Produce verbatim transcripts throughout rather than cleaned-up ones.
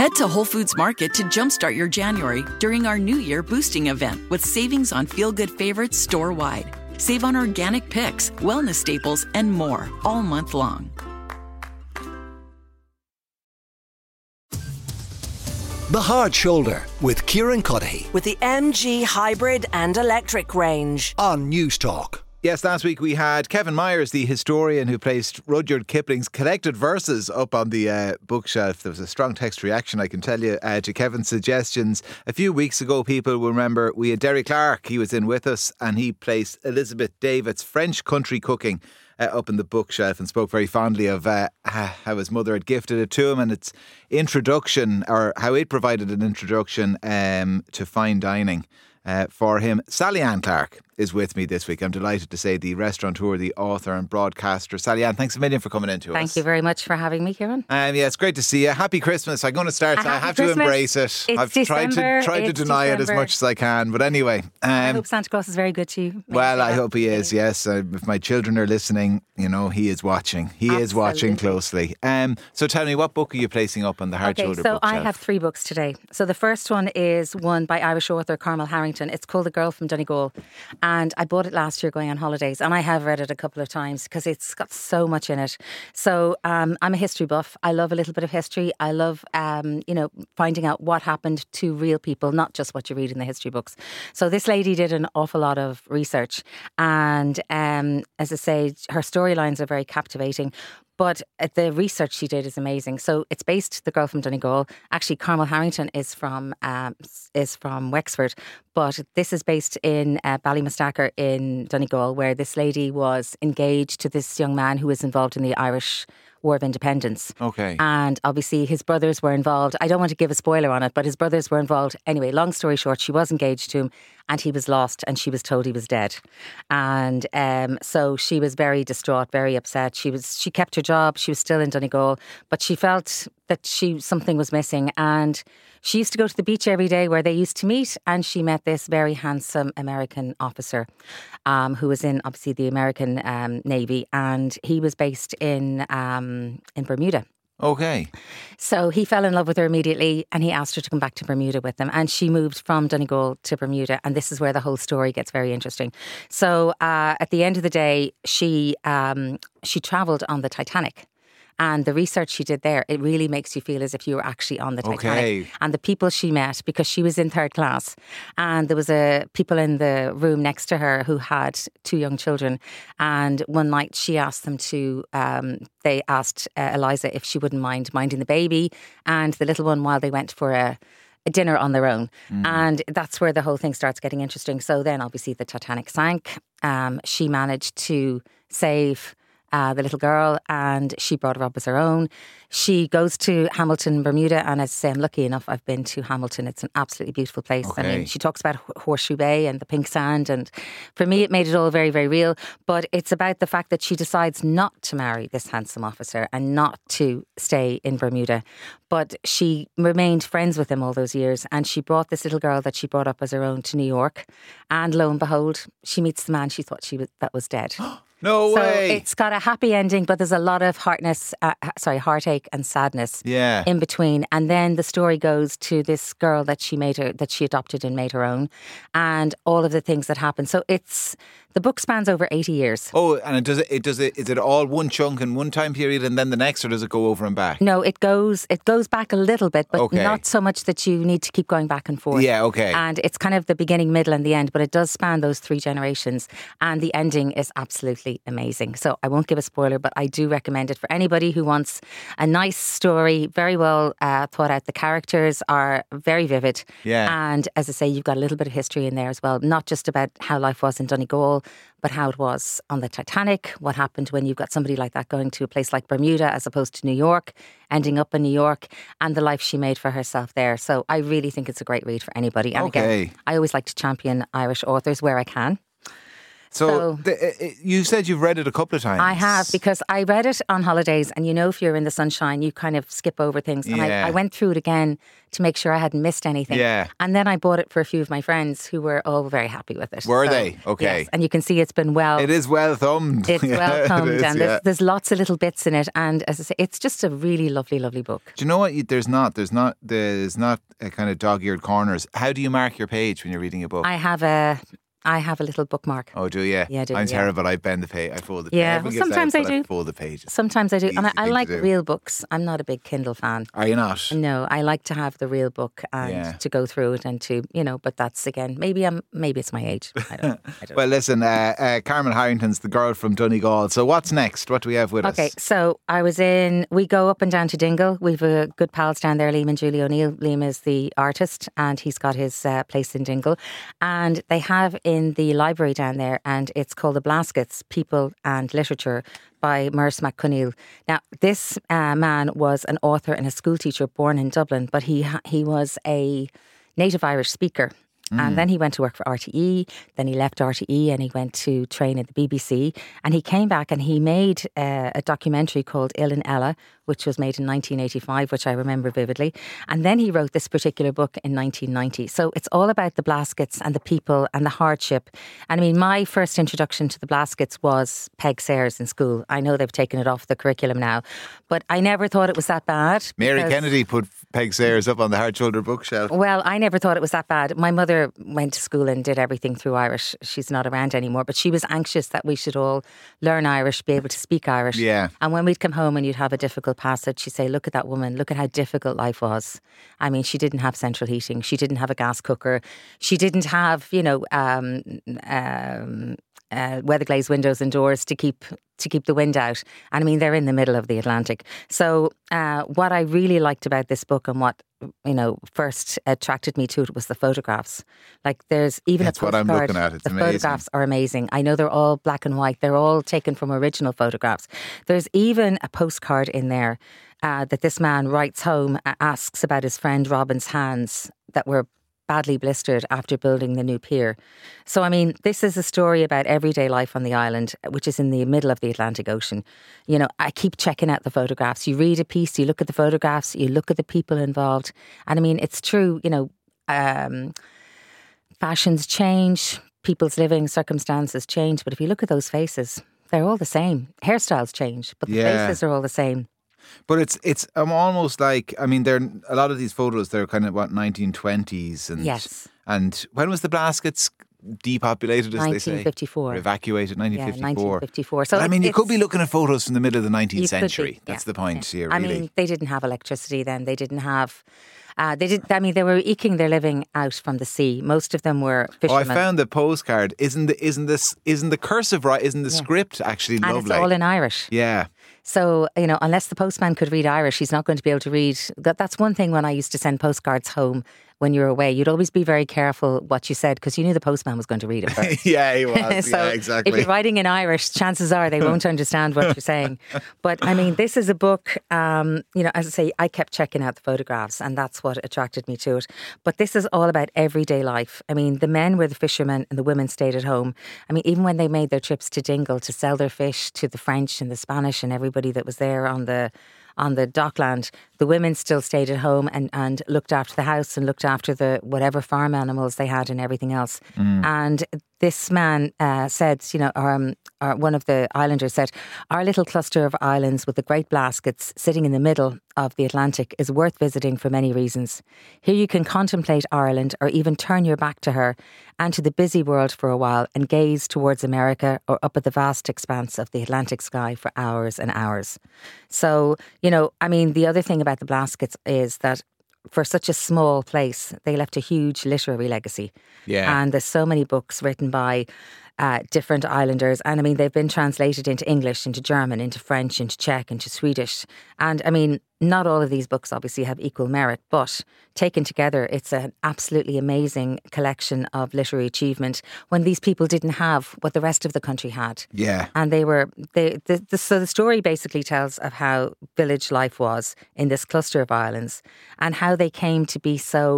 Head to Whole Foods Market to jumpstart your January during our New Year boosting event with savings on feel-good favorites store-wide. Save on organic picks, wellness staples, and more all month long. The Hard Shoulder with Kieran Cuddihy with the M G hybrid and electric range on News Talk. Yes, last week we had Kevin Myers, the historian who placed Rudyard Kipling's collected verses up on the uh, bookshelf. There was a strong text reaction, I can tell you, uh, to Kevin's suggestions. A few weeks ago, people will remember, we had Derry Clark. He was in with us and he placed Elizabeth David's French country cooking uh, up in the bookshelf and spoke very fondly of uh, how his mother had gifted it to him and its introduction, or how it provided an introduction um, to fine dining. Uh, for him. Sally Ann Clark is with me this week. I'm delighted to say the restaurateur, the author and broadcaster. Sally Ann, thanks a million for coming in to us. Thank you very much for having me, Kieran. Um, yeah, it's great to see you. Happy Christmas. I'm going to start. I have Christmas. to embrace it. It's I've December. tried to tried to It's deny December. it as much as I can. But anyway. Um, I hope Santa Claus is very good to you. Maybe well, I yeah. hope he is, yes. Uh, if my children are listening, you know, he is watching. He Absolutely. is watching closely. Um, so tell me, what book are you placing up on the Hard Okay, Shoulder so bookshelf? I have three books today. So the first one is one by Irish author Cormac Harrington. It's called The Girl from Donegal. And I bought it last year going on holidays. And I have read it a couple of times because it's got so much in it. So um, I'm a history buff. I love a little bit of history. I love, um, you know, finding out what happened to real people, not just what you read in the history books. So this lady did an awful lot of research. And um, as I say, her storylines are very captivating. But the research she did is amazing. So it's based, The Girl from Donegal. Actually, Cormac Harrington is from um, is from Wexford, but this is based in uh, Ballymastacker in Donegal, where this lady was engaged to this young man who was involved in the Irish War of Independence. Okay. And obviously his brothers were involved. I don't want to give a spoiler on it, but his brothers were involved. Anyway, long story short, she was engaged to him and he was lost and she was told he was dead. And um, so she was very distraught, very upset. She was she kept her job. She was still in Donegal, but she felt that she something was missing. And she used to go to the beach every day where they used to meet, and she met this very handsome American officer um, who was in, obviously, the American um, Navy, and he was based in um, in Bermuda. Okay. So he fell in love with her immediately and he asked her to come back to Bermuda with him. And she moved from Donegal to Bermuda. And this is where the whole story gets very interesting. So uh, at the end of the day, she um, she travelled on the Titanic. And the research she did there, it really makes you feel as if you were actually on the Titanic. Okay. And the people she met, because she was in third class, and there was a people in the room next to her who had two young children. And one night she asked them to, um, they asked uh, Eliza if she wouldn't mind minding the baby and the little one while they went for a a dinner on their own. Mm. And that's where the whole thing starts getting interesting. So then obviously the Titanic sank. Um, she managed to save Uh, the little girl, and she brought her up as her own. She goes to Hamilton, Bermuda, and as I say, I'm lucky enough, I've been to Hamilton. It's an absolutely beautiful place. Okay. I mean, she talks about Horseshoe Bay and the pink sand, and for me, it made it all very, very real. But it's about the fact that she decides not to marry this handsome officer and not to stay in Bermuda. But she remained friends with him all those years, and she brought this little girl that she brought up as her own to New York. And lo and behold, she meets the man she thought she was that was dead. No so way. It's got a happy ending, but there's a lot of heartness, uh, sorry, heartache and sadness Yeah. in between. And then the story goes to this girl that she made her, that she adopted and made her own, and all of the things that happen. So it's the book spans over eighty years. Oh, and it does it, it does it is it all one chunk in one time period and then the next, or does it go over and back? No, it goes it goes back a little bit, but Okay. not so much that you need to keep going back and forth. Yeah, okay. And it's kind of the beginning, middle and the end, but it does span those three generations. And the ending is absolutely amazing. So I won't give a spoiler, but I do recommend it for anybody who wants a nice story, very well uh, thought out. The characters are very vivid. Yeah. And as I say, you've got a little bit of history in there as well. Not just about how life was in Donegal, but how it was on the Titanic, what happened when you've got somebody like that going to a place like Bermuda as opposed to New York, ending up in New York, and the life she made for herself there. So I really think it's a great read for anybody. And Okay. again, I always like to champion Irish authors where I can. So, So- the, uh, you said you've read it a couple of times. I have, because I read it on holidays, and you know, if you're in the sunshine, you kind of skip over things. And Yeah. I, I went through it again to make sure I hadn't missed anything. Yeah. And then I bought it for a few of my friends who were all very happy with it. Were So, they? Okay. Yes, and you can see it's been well. It is well thumbed. It's Yeah, well it thumbed, is, and yeah. there's, there's lots of little bits in it. And as I say, it's just a really lovely, lovely book. Do you know what? You- There's not. There's not. There's not a kind of dog-eared corners. How do you mark your page when you're reading a book? I have a, I have a little bookmark. Oh, do you? Yeah, I do, I'm yeah. terrible. I bend the page. I fold the page. Yeah, Everyone well, gets sometimes out, I but do. fold the pages. Sometimes I do, and I, Easy I thing to like do. real books. I'm not a big Kindle fan. Are you not? No, I like to have the real book and Yeah. to go through it and to, you know, but that's again, maybe I'm, maybe it's my age. I don't, I don't Well, listen, uh, uh, Carmen Harrington's The Girl from Donegal. So what's next? What do we have with Okay, us? so I was in, we go up and down to Dingle. We've a good pals down there, Liam and Julie O'Neill. Liam is the artist and he's got his uh, place in Dingle. And they have in the library down there, and it's called The Blaskets, People and Literature by Merce McCunneil. Now, this uh, man was an author and a school teacher born in Dublin, but he ha- he was a native Irish speaker. And then he went to work for R T E. Then he left R T E and he went to train at the B B C. And he came back and he made uh, a documentary called Ill and Ella, which was made in nineteen eighty-five, which I remember vividly. And then he wrote this particular book in nineteen ninety. So it's all about the Blaskets and the people and the hardship. And I mean, my first introduction to the Blaskets was Peg Sayers in school. I know they've taken it off the curriculum now, but I never thought it was that bad. Mary because- Kennedy put Peg Sayers up on the hard shoulder bookshelf. Well, I never thought it was that bad. My mother went to school and did everything through Irish. She's not around anymore, but she was anxious that we should all learn Irish, be able to speak Irish. Yeah. And when we'd come home and you'd have a difficult passage, she'd say, look at that woman, look at how difficult life was. I mean, she didn't have central heating. She didn't have a gas cooker. She didn't have, you know, um, um, uh, weather glazed windows and doors to keep to keep the wind out. And I mean, they're in the middle of the Atlantic. So uh, what I really liked about this book and what, you know, first attracted me to it was the photographs. Like there's even That's a what I'm postcard. looking at. It's the amazing. photographs are amazing. I know they're all black and white. They're all taken from original photographs. There's even a postcard in there uh, that this man writes home, uh, asks about his friend Robin's hands that were badly blistered after building the new pier. So, I mean, this is a story about everyday life on the island, which is in the middle of the Atlantic Ocean. You know, I keep checking out the photographs. You read a piece, you look at the photographs, you look at the people involved. And I mean, it's true, you know, um, fashions change, people's living circumstances change. But if you look at those faces, they're all the same. Hairstyles change, but the Yeah. faces are all the same. But it's it's I'm almost like I mean, they're a lot of these photos. They're kind of what nineteen twenties and Yes. And when was the Blaskets depopulated? As they say, nineteen fifty-four. Or evacuated. Nineteen Yeah, fifty-four. nineteen fifty-four. So But I mean, you it's- could be looking at photos from the middle of the You nineteenth could be, century. That's yeah, the point yeah. here, I really. mean, they didn't have electricity then. They didn't have. Uh, they did. I mean, they were eking their living out from the sea. Most of them were Oh, I fishermen. found the postcard. Isn't the isn't this isn't the cursive right? Isn't the script actually and lovely? it's all in Irish. Yeah. So, you know, unless the postman could read Irish, he's not going to be able to read. That, that's one thing when I used to send postcards home when you were away. You'd always be very careful what you said because you knew the postman was going to read it first. yeah, he was. so yeah, exactly. if you're writing in Irish, chances are they won't understand what you're saying. But I mean, this is a book, um, you know, as I say, I kept checking out the photographs and that's what attracted me to it. But this is all about everyday life. I mean, the men were the fishermen and the women stayed at home. I mean, even when they made their trips to Dingle to sell their fish to the French and the Spanish and everybody that was there on the on the dockland, the women still stayed at home and, and looked after the house and looked after the whatever farm animals they had and everything else. And this man uh, said, you know, um, or one of the islanders said, our little cluster of islands with the Great Blaskets sitting in the middle of the Atlantic is worth visiting for many reasons. Here you can contemplate Ireland or even turn your back to her and to the busy world for a while and gaze towards America or up at the vast expanse of the Atlantic sky for hours and hours. So, you know, I mean, the other thing about the Blaskets is that for such a small place, they left a huge literary legacy. Yeah. And there's so many books written by uh, different islanders. And I mean, they've been translated into English, into German, into French, into Czech, into Swedish. And I mean, not all of these books obviously have equal merit, but taken together, it's an absolutely amazing collection of literary achievement when these people didn't have what the rest of the country had. Yeah. And they were, they, the, the, so the story basically tells of how village life was in this cluster of islands and how they came to be so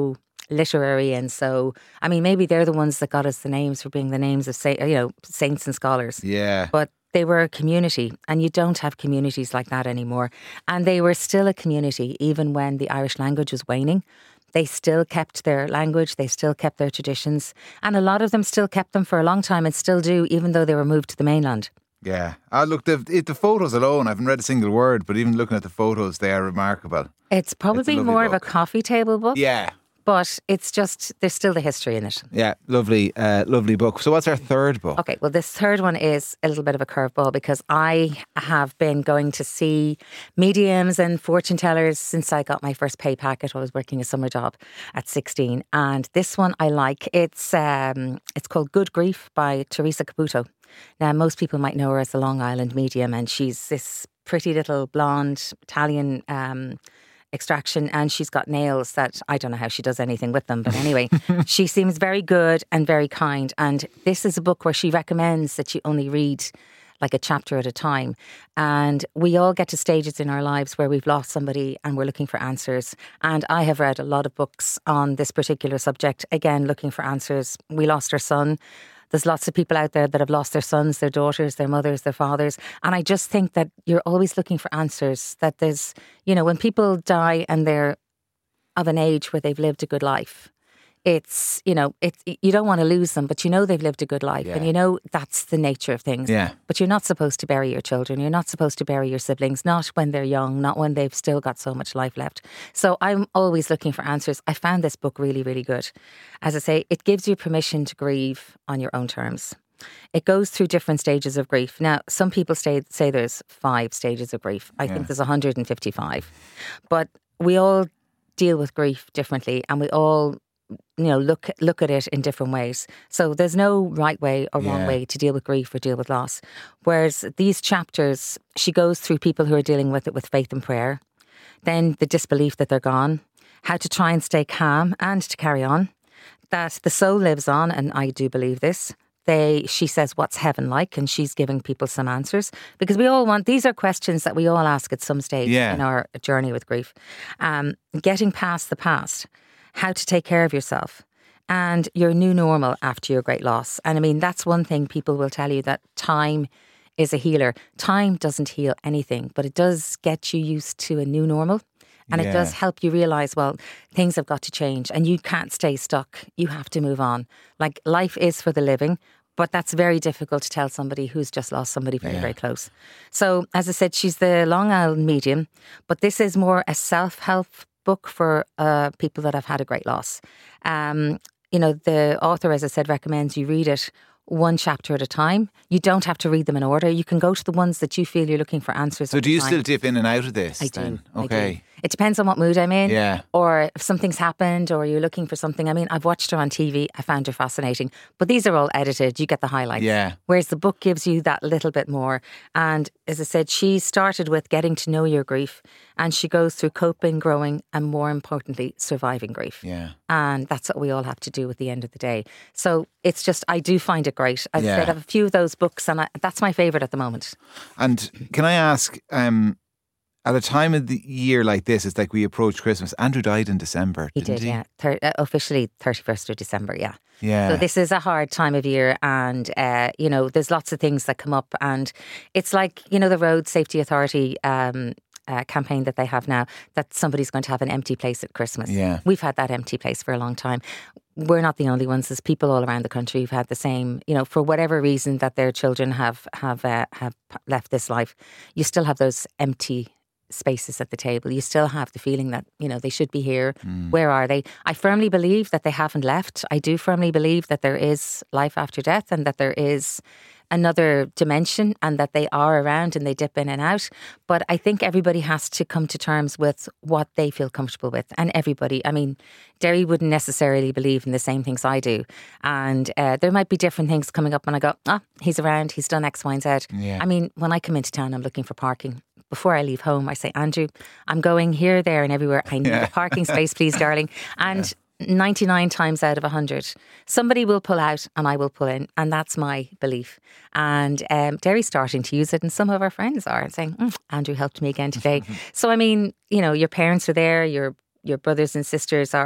literary and so, I mean, maybe they're the ones that got us the names for being the names of, say, you know, saints and scholars. Yeah. But they were a community, and you don't have communities like that anymore. And they were still a community even when the Irish language was waning. They still kept their language, they still kept their traditions, and a lot of them still kept them for a long time and still do, even though they were moved to the mainland. Yeah. Ah, look, the, the photos alone, I haven't read a single word, but even looking at the photos, they are remarkable. It's probably It's a more lovely of a book. coffee table book. Yeah. But it's just, there's still the history in it. Yeah, lovely, uh, lovely book. So what's our third book? Okay, well, this third one is a little bit of a curveball because I have been going to see mediums and fortune tellers since I got my first pay packet while I was working a summer job at sixteen. And this one I like. It's um, it's called Good Grief by Teresa Caputo. Now, most people might know her as the Long Island medium, and she's this pretty little blonde Italian um extraction, and she's got nails that I don't know how she does anything with them, but anyway, she seems very good and very kind. And this is a book where she recommends that you only read like a chapter at a time. And we all get to stages in our lives where we've lost somebody and we're looking for answers. And I have read a lot of books on this particular subject, again, looking for answers. We lost our son. There's lots of people out there that have lost their sons, their daughters, their mothers, their fathers. And I just think that you're always looking for answers. That there's, you know, when people die and they're of an age where they've lived a good life, it's, you know, it's, you don't want to lose them, but you know they've lived a good life. Yeah. And you know that's the nature of things. Yeah. But you're not supposed to bury your children. You're not supposed to bury your siblings, not when they're young, not when they've still got so much life left. So I'm always looking for answers. I found this book really, really good. As I say, it gives you permission to grieve on your own terms. It goes through different stages of grief. Now, some people say, say there's five stages of grief. I Yeah. think there's one hundred fifty-five. But we all deal with grief differently, and we all, you know, look look at it in different ways. So there's no right way or wrong Yeah. way to deal with grief or deal with loss. Whereas these chapters, she goes through people who are dealing with it with faith and prayer, then the disbelief that they're gone, how to try and stay calm and to carry on, that the soul lives on, and I do believe this. They, she says, what's heaven like? And she's giving people some answers, because we all want, these are questions that we all ask at some stage Yeah. in our journey with grief. Um, getting past the past, how to take care of yourself, and your new normal after your great loss. And I mean, that's one thing people will tell you, that time is a healer. Time doesn't heal anything, but it does get you used to a new normal. And Yeah. it does help you realise, well, things have got to change and you can't stay stuck. You have to move on. Like, life is for the living, but that's very difficult to tell somebody who's just lost somebody very, Yeah. very close. So, as I said, she's the Long Island medium, but this is more a self-help book for uh, people that have had a great loss. Um, you know, the author, as I said, recommends you read it one chapter at a time. You don't have to read them in order. You can go to the ones that you feel you're looking for answers. So at do the you time. still dip in and out of this? I do. then? I do. Okay. It depends on what mood I'm in. Yeah. Or if something's happened or you're looking for something. I mean, I've watched her on T V. I found her fascinating. But these are all edited. You get the highlights. Yeah. Whereas the book gives you that little bit more. And as I said, she started with getting to know your grief. And she goes through coping, growing, and more importantly, surviving grief. Yeah. And that's what we all have to do at the end of the day. So it's just, I do find it great. I've Yeah. said I have a few of those books, and I, that's my favourite at the moment. And can I ask, um, at a time of the year like this, it's like we approach Christmas. Andrew died in December, He didn't did, he? yeah. Thir- uh, officially thirty-first of December, yeah. Yeah. So this is a hard time of year, and uh, you know, there's lots of things that come up, and it's like, you know, the Road Safety Authority um, uh, campaign that they have now, that somebody's going to have an empty place at Christmas. Yeah. We've had that empty place for a long time. We're not the only ones. There's people all around the country who've had the same, you know, for whatever reason that their children have have uh, have left this life. You still have those empty spaces at the table. You still have the feeling that, you know, they should be here. Mm. Where are they? I firmly believe that they haven't left. I do firmly believe that there is life after death, and that there is another dimension, and that they are around and they dip in and out. But I think everybody has to come to terms with what they feel comfortable with. And everybody, I mean, Derry wouldn't necessarily believe in the same things I do. And uh, there might be different things coming up when I go, ah, he's around, he's done X, Y, and Z. Yeah. I mean, when I come into town, I'm looking for parking. Before I leave home, I say, Andrew, I'm going here, there and everywhere. I need Yeah. a parking space, please, darling. And ninety-nine times out of one hundred, somebody will pull out and I will pull in. And that's my belief. And um, Derry's starting to use it, and some of our friends are saying, mm, Andrew helped me again today. So, I mean, you know, your parents are there, your your brothers and sisters are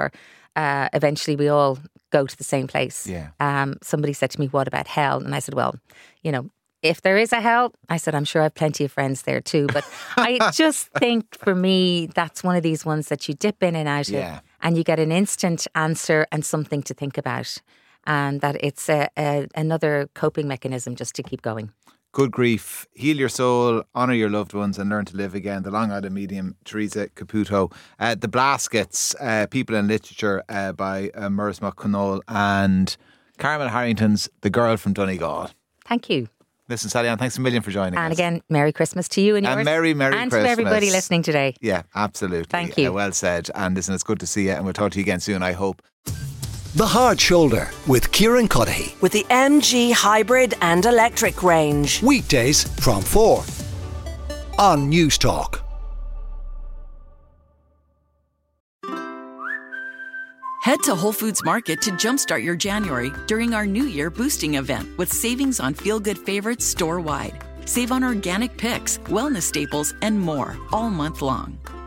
uh, eventually we all go to the same place. Yeah. Um, somebody said to me, what about hell? And I said, well, you know, if there is a hell, I said, I'm sure I have plenty of friends there too. But I just think for me, that's one of these ones that you dip in and out Yeah. of and you get an instant answer and something to think about. And that it's a, a, another coping mechanism just to keep going. Good grief. Heal your soul, honour your loved ones and learn to live again. The Long Island medium, Teresa Caputo. Uh, the Blaskets, uh, People in Literature uh, by uh, Murs McConnell and Carmel Harrington's The Girl from Donegal. Thank you. Listen, Sally Ann, thanks a million for joining and us. And again, Merry Christmas to you and yours. And Merry, Merry and Christmas. And to everybody listening today. Yeah, absolutely. Thank you. Uh, well said. And listen, it's good to see you and we'll talk to you again soon, I hope. The Hard Shoulder with Kieran Cuddihy. With the M G hybrid and electric range. Weekdays from four on News Talk. Head to Whole Foods Market to jumpstart your January during our New Year boosting event with savings on feel-good favorites store-wide. Save on organic picks, wellness staples, and more all month long.